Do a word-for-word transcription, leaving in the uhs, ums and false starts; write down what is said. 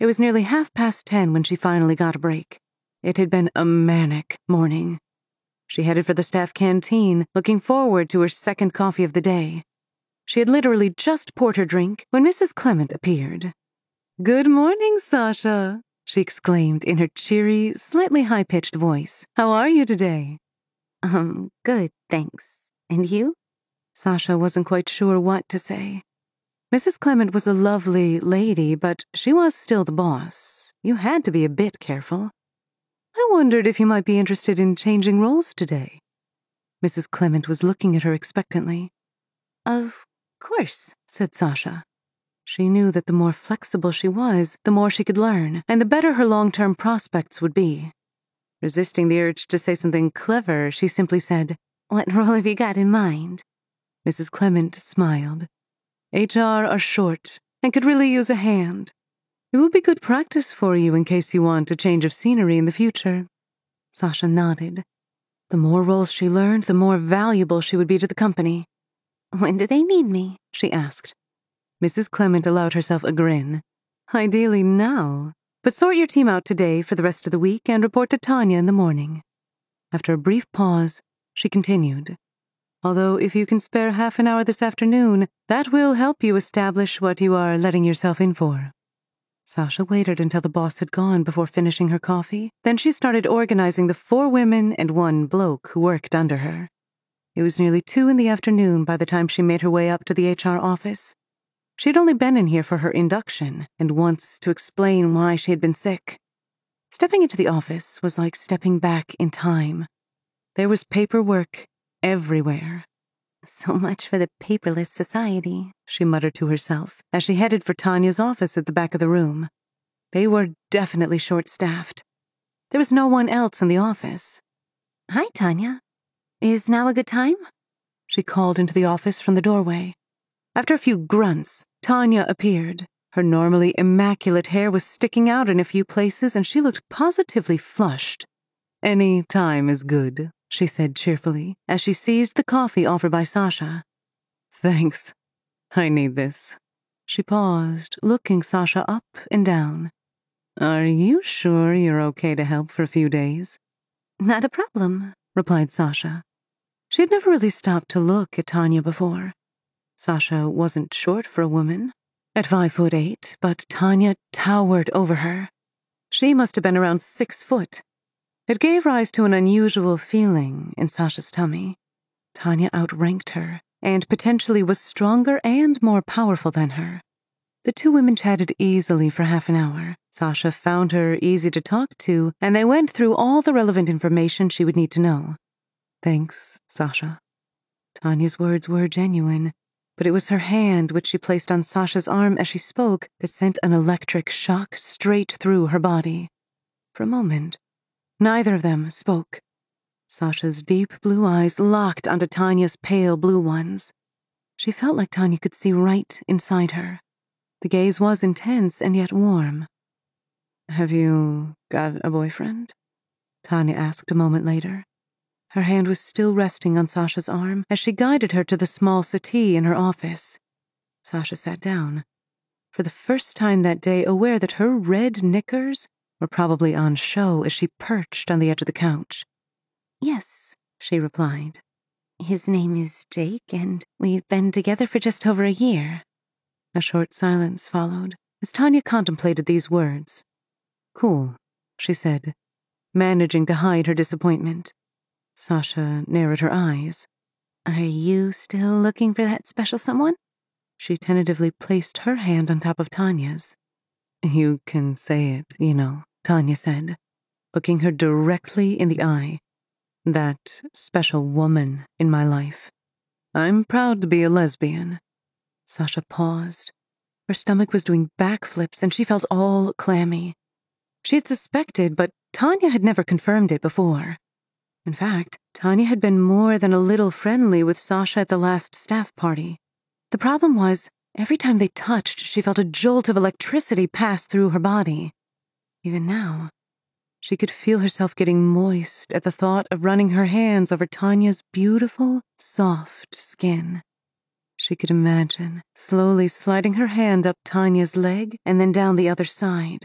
It was nearly half past ten when she finally got a break. It had been a manic morning. She headed for the staff canteen, looking forward to her second coffee of the day. She had literally just poured her drink when Missus Clement appeared. "Good morning, Sasha," she exclaimed in her cheery, slightly high-pitched voice. "How are you today?" Um, good, thanks. And you? Sasha wasn't quite sure what to say. Missus Clement was a lovely lady, but she was still the boss. You had to be a bit careful. "I wondered if you might be interested in changing roles today." Missus Clement was looking at her expectantly. Of course, said Sasha. She knew that the more flexible she was, the more she could learn, and the better her long-term prospects would be. Resisting the urge to say something clever, she simply said, "What role have you got in mind?" Missus Clement smiled. H R are short and could really use a hand. It will be good practice for you in case you want a change of scenery in the future. Sasha nodded. The more roles she learned, the more valuable she would be to the company. "When do they need me?" she asked. Missus Clement allowed herself a grin. "Ideally now, but sort your team out today for the rest of the week and report to Tanya in the morning." After a brief pause, she continued. "Although if you can spare half an hour this afternoon, that will help you establish what you are letting yourself in for." Sasha waited until the boss had gone before finishing her coffee. Then she started organizing the four women and one bloke who worked under her. It was nearly two in the afternoon by the time she made her way up to the H R office. She had only been in here for her induction and once to explain why she had been sick. Stepping into the office was like stepping back in time. There was paperwork everywhere. "So much for the paperless society," she muttered to herself as she headed for Tanya's office at the back of the room. They were definitely short-staffed. There was no one else in the office. "Hi, Tanya. Is now a good time?" she called into the office from the doorway. After a few grunts, Tanya appeared. Her normally immaculate hair was sticking out in a few places, and she looked positively flushed. "Any time is good," she said cheerfully, as she seized the coffee offered by Sasha. "Thanks. I need this." She paused, looking Sasha up and down. "Are you sure you're okay to help for a few days?" "Not a problem," replied Sasha. She had never really stopped to look at Tanya before. Sasha wasn't short for a woman, at five foot eight, but Tanya towered over her. She must have been around six foot. It gave rise to an unusual feeling in Sasha's tummy. Tanya outranked her, and potentially was stronger and more powerful than her. The two women chatted easily for half an hour. Sasha found her easy to talk to, and they went through all the relevant information she would need to know. "Thanks, Sasha." Tanya's words were genuine, but it was her hand which she placed on Sasha's arm as she spoke that sent an electric shock straight through her body. For a moment, neither of them spoke. Sasha's deep blue eyes locked onto Tanya's pale blue ones. She felt like Tanya could see right inside her. The gaze was intense and yet warm. "Have you got a boyfriend?" Tanya asked a moment later. Her hand was still resting on Sasha's arm as she guided her to the small settee in her office. Sasha sat down, for the first time that day aware that her red knickers were probably on show as she perched on the edge of the couch. "Yes," she replied. "His name is Jake, and we've been together for just over a year." A short silence followed as Tanya contemplated these words. "Cool," she said, managing to hide her disappointment. Sasha narrowed her eyes. "Are you still looking for that special someone?" She tentatively placed her hand on top of Tanya's. "You can say it, you know," Tanya said, looking her directly in the eye. "That special woman in my life. I'm proud to be a lesbian." Sasha paused. Her stomach was doing backflips and she felt all clammy. She had suspected, but Tanya had never confirmed it before. In fact, Tanya had been more than a little friendly with Sasha at the last staff party. The problem was, every time they touched, she felt a jolt of electricity pass through her body. Even now, she could feel herself getting moist at the thought of running her hands over Tanya's beautiful, soft skin. She could imagine slowly sliding her hand up Tanya's leg and then down the other side.